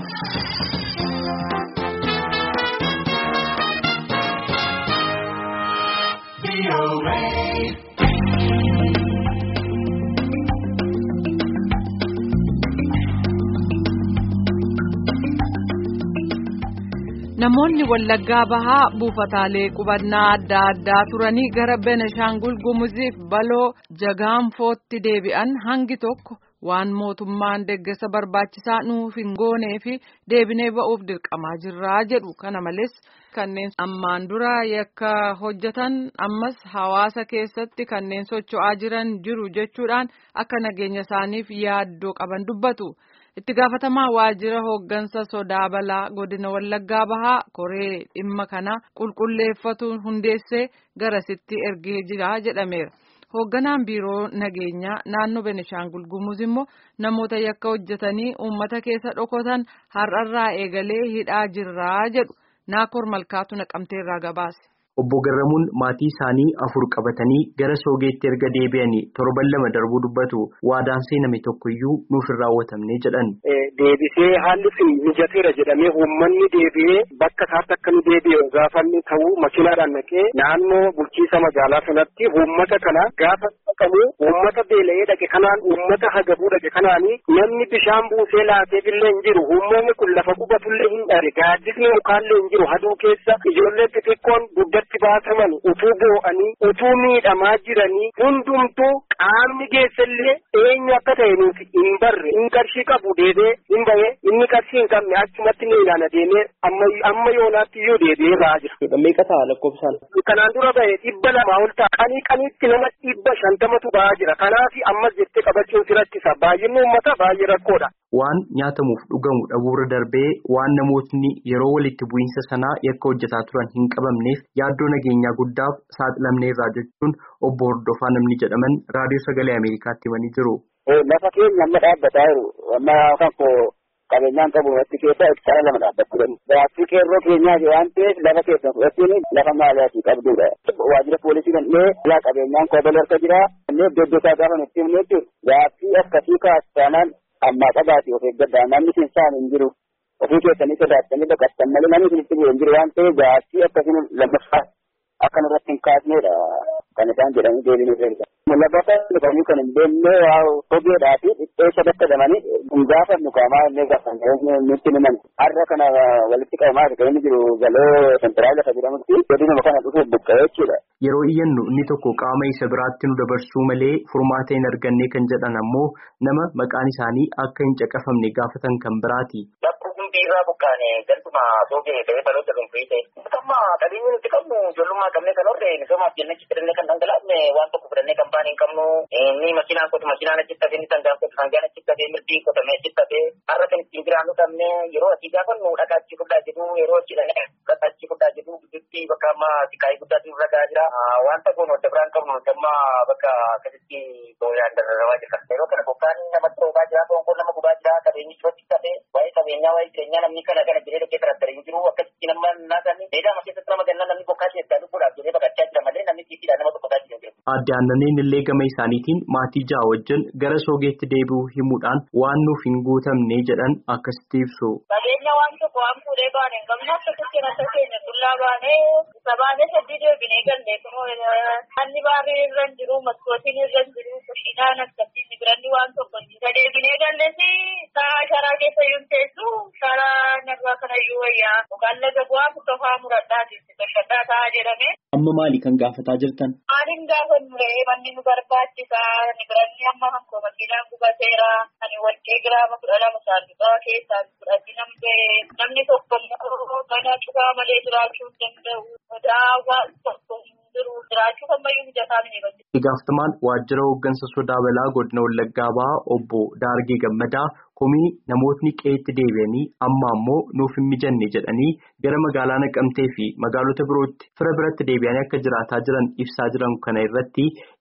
Namoonni Wallaggaa Bahaa buufataalee qubannaa adda addaa turanii gara Benishaangul Gumuziif baloo Jagaanfootti deebi'an hangi tokko waan mootummaan deeggarsa barbaachisaa nuuf hin goonee fi deebinee ba'uuf dirqamaa jirra jedhu. Kana malees kanneen ammaan dura yakka hojjetan ammas hawaasa keessatti kanneen socho'aa jiran jiru jechuudhaan akka nageenya isaaniif yaaddoo qaban dubbatu. Itti gaafatamaa waajjira hooggansa sodaa balaa godina Wallaggaa Bahaa koree dhimma kana qulqulleeffatu hundeessee garasitti ergee jira jedhameera. Hoogganaan biiroo nageenyaa naannoo Benishaangul Gumuz immoo namoota yakka hojjetanii uummata keessa dhokotan har'arraa eegalee hidhaa jirraa jedhu. Naakoor Malkaatu Naqamteerraa gabaase. Obbo Garramuun maatii isaanii 4 qabatanii gara Soogeetti erga deebi'anii torban 2 darbuu dubbatu. Waadaan seename tokkoyyuu nuuf hin raawwatamne jedhan. Deebisee haalli sun mijateera jedhamee uummanni deebi'ee bakka isaatti akka nu deebi'e gaafanni ta'uu makiinaadhaan naqee naannoo bulchiisa magaalaa sanatti uummata kana gaafa qabu uummata beela'ee dhaqe kanaan uummata hagabuu dhaqe kanaanii namni bishaan buusee laateef illee hin jiru. Uummanni kun lafa qubatullee hin dhabe. Gaaddisni mukaallee hin jiru. Haduu keessa ijoollee xixiqqoon guddatti baasaman utuu boo'anii utuu miidhamaa jiranii hundumtuu qaamni geessallee eenyu akka ta'e nuti hin barre. Inni qarshii qabu deebee hin bahee inni qarshii hin qabne achumatti ni ilaana deemee amma yoonaatti iyyuu deebi'ee ba'aa jira. Meeqa ta'a lakkoofsaan? Kanaan dura bahee 200 ol ta'a. Qaniitti nama 150tu ba'aa jira. Kanaaf ammas jettee qabachuun si rakkisa. Baay'inni uummataa baay'ee rakkoodha. Waan nyaatamuuf dhugamu dhabuurra darbee waan namootni yeroo walitti bu'iinsa sanaa yakka hojjetaa turan hin qabamneef yaaddoo nageenyaa guddaaf saaxilamneerraa jechuun obbo Hordofaa namni jedhaman raadiyoo sagalee Ameerikaatti himanii jiru. Lafa keenya amma dhaabbataa jiru. Amma kan koo qabeenyaan qabu irratti keessa hektaara 2 dhaabbachuu danda'u. Gaaffii qeerroo keenyaa waan ta'eef lafa keessa fudhachuun lafa maaliyaati qabdudha. Waajjira poolisii danda'ee qabeenyaan koo harka jira. Iddoo isaa gaafa nutti himne jechuudha. Gaaffii akkasii kaastaanaan amma qabaate of eeggadhaa namni sinsaan hin jiru. Ofii keessanii sodaatanii baqattan malee namni isinitti bu'ee hin jiru waan ta'eef gaaffii akkasiin lammaffaa akkan irratti hin kaasneedha kan isaan jedhanii deebiin irra. Labbata dhufanii kan hin beekne hogeedhaa fi dhixxeessa bakka damanii hin gaafannu qaamaa illee gaafanne nutti himan. Har'a kana walitti qabamaa kan inni jiru galoo sentiraal lafa jedhamutti godinuma kana dhufuuf buqqa'ee jechuudha. Yeroo iyyannu inni tokko qaama isa biraatti nu dabarsuu malee furmaata hin arganne kan jedhan ammoo nama maqaan isaanii akka hin caqafamne gaafatan kan biraati. Irraa buqqaane galtuma soogee ta'ee baloota kan fe'ite. Amma qabeenyi nuti qabnu ijoollummaa qabnee kan horre misoomaaf jennee achi fidannee kan dhangalaafne waan tokko fidannee kan baane hin qabnu. Inni makiinaan kotu makiinaan achi tafee inni sangaan kotu sangaan achi tafee mirdiin qotamee achi tafee har'a kan ittiin jiraannu qabne yeroo asii gaafannu dhagaa achi fudhaa jedhu yeroo achi dhaqee dhagaa achi fudhaa jedhu gidduutti bakka amma siqaayii guddaatu irra gahaa jira. Wanta kun wadda biraan qabnu amma bakka akkasitti booyaan dararrawaa jira. Yeroo kana bokkaan namatti roobaa jira foon nama gubaa jira qabeenyi chootti tafee waa'ee qabeenyaa waa'ee jireenyaa namni kana jedhee dhaqee tarattara hin jiru akkasitti nama naasanii beedaa keessatti nama gannaa namni bokkaa keessaa lubbuudhaaf jedhee baqachaa jira malee namni tiifiidhaan nama tokko taasisaa jira. Adde Aannaniin illee gama isaaniitiin maatii 6 wajjin gara Soogeetti deebi'uu himuudhaan waan nuuf hin guutamne jedhan akkasitti ibsu. Qabeenya waan tokko waan fuudhee baane hin qabne akkasitti nasa keenya dullaa baanee isa baanee sadii deebinee gallee kunoo hanni baarrii irra hin jiru maskootiin irra hin jiru kushiinaan akkasitti biranni waan tokko isa deebinee galleesi sa'a sharaa keessa yuun teessu sharaa narraa kanayyuu wayyaa yookaan laga bu'aa murtofaa muradhaati bashadhaa ta'a jedhame. Amma maali kan gaafataa jirtan? Aaniin gaafannu manni nu barbaachisa ni biranni amma hankoo makiinaan gubateera ani warqee giraama 12 saanduqaa keessaa fudhatti namni tokko mana cufaa malee jiraachuu hin danda'u daawwaa tokko hin jiru jiraachuu ammayyuu mijataa miti. Itti gaafatamaan waajjira hooggansa sodaa balaa godina Wallaggaa Bahaa obbo Daargee Gammadaa komii namootni qe'eetti deebi'anii amma ammoo nuuf hin mijanne jedhanii gara magaalaa Naqamtee fi magaalota birootti fira biratti deebi'anii akka jiraataa jiran ibsaa jiran kana irratti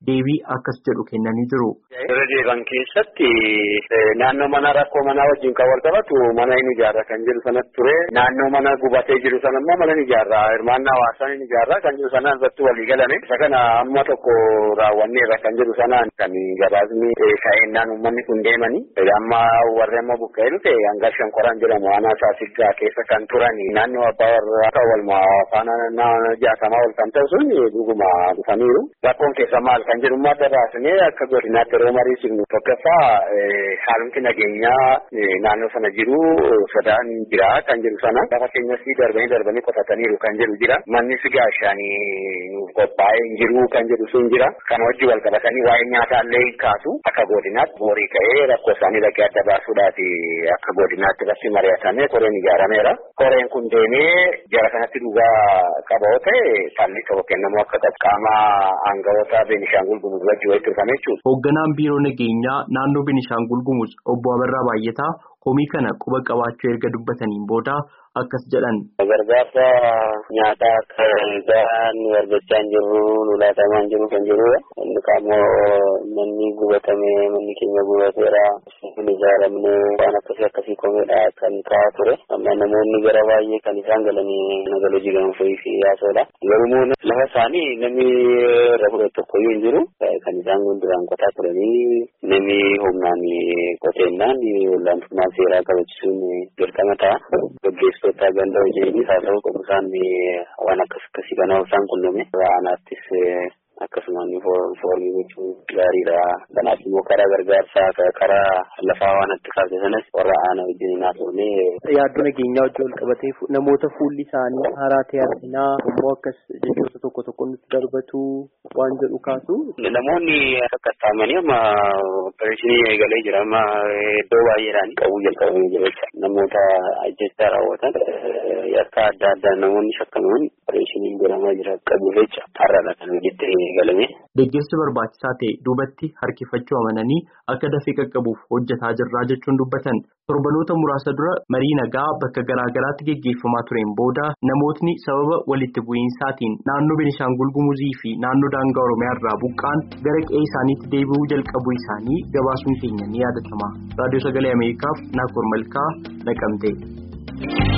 deebii akkas jedhu kennanii jiru. Irra deeban keessatti naannoo mana rakkoo manaa wajjin kan wal qabatu mana hin ijaarra kan jedhu sanatti ture. Naannoo mana gubatee jiru sana immoo mana hin ijaarra. Hirmaannaa hawaasaa hin ijaarra kan jedhu sanaan irratti walii galame. Isa kana amma tokko raawwanneerra kan jedhu sanaan kan gabaasni ka'eennaan uummanni kun deemanii. Amma warri amma buqqa'ee dhufe hanga Shankoraan jedhamu aanaa Saasiggaa keessa kan turani. Naannoo abbaa warraa walmaa faana jaatamaa ol kan ta'u sun dhuguma dhufaniiru. Rakkoon keessa maal kan jedhu adda baasnee akka godinaatti yeroo mariisifnu tokkoffaa haalumti nageenyaa naannoo sana jiru sodaan jira kan jedhu sana lafa keenyas darbanii qotataniiru kan jedhu jira. Manni gaashaanii nuuf qophaa'ee hin jiru kan jedhu sun jira. Kana wajjin wal qabatanii waa'ee nyaataallee hin kaasu akka godinaatti boorii ka'ee rakkoo isaanii dhaqee adda baasuudhaati akka godinaatti irratti mari'atamee koreen ijaarameera. Koreen kun deemee jara kanatti dhugaa qaba yoo ta'e falli tokko kennamu akka qaqqaama aangawoota Beenishaangul Gumuz wajjin walitti dhufame jechuudha. Hoogganaan biiroo nageenyaa naannoo Beenishaangul Gumuz obbo Abarraa Baay'ataa komii kana quba qabaachuu erga dubbataniin booda akkas jedhan. Gargaarsa nyaataa akka gahaan nu argachaa hin jirru nu laatamaa hin jiru kan jirudha. Inni kaamoo manni gubatame manni keenya gubateera hin ijaaramne waan akkasii komeedha kan ta'aa ture. Amma namoonni gara baay'ee kan isaan galanii nagaloo jigamfii fi yaasoodha. Garuu lafa isaanii namni irra fudhatu tokkoyyuu hin jiru. Kan isaan duraan qotaa turanii namni humnaan qoteennaan olaantummaa seeraa kabachiisuun dirqama ta'a. Gaggeessitoota ganda hojiinis haa ta'u qofa isaan waan akkasii kana isaan qunname waanaattis akkasumaan foormii gochuun gaariidha. Kanaaf immoo karaa gargaarsaa karaa lafaa waan itti kaafte sanas warra aanaa wajjin naa turne. Yaaddoo nageenyaa wajjin wal qabatee namoota fuulli isaanii haaraa ta'e arginaa immoo akkas jechoota tokko nutti darbatu waan jedhu kaasu. Namoonni akka taa'amanii amma opereeshinii eegalee jira amma iddoo baay'eedhaan qabuu jalqabamee jira jecha namoota ajjechaa raawwatan yakka adda addaa namoonni shakkaman opereeshiniin godhamaa jira qabu jecha har'aadha kan hojjette eegalame. Deeggarsi barbaachisaa ta'e duubatti harkifachuu amananii akka dafee qaqqabuuf hojjetaa jirraa jechuun dubbatan. Torbanoota muraasa dura marii nagaa bakka garaagaraatti geggeeffamaa tureen booda namootni sababa walitti bu'iinsaatiin naannoo Beenishaangul Gumuzii fi naannoo daangaa Oromiyaa irraa buqqaan gara qe'ee isaaniitti deebi'uu jalqabuu isaanii gabaasuun keenya ni yaadatama. Raadiyoo Sagalee Ameerikaaf Naakoor Malkaa Naqamtee.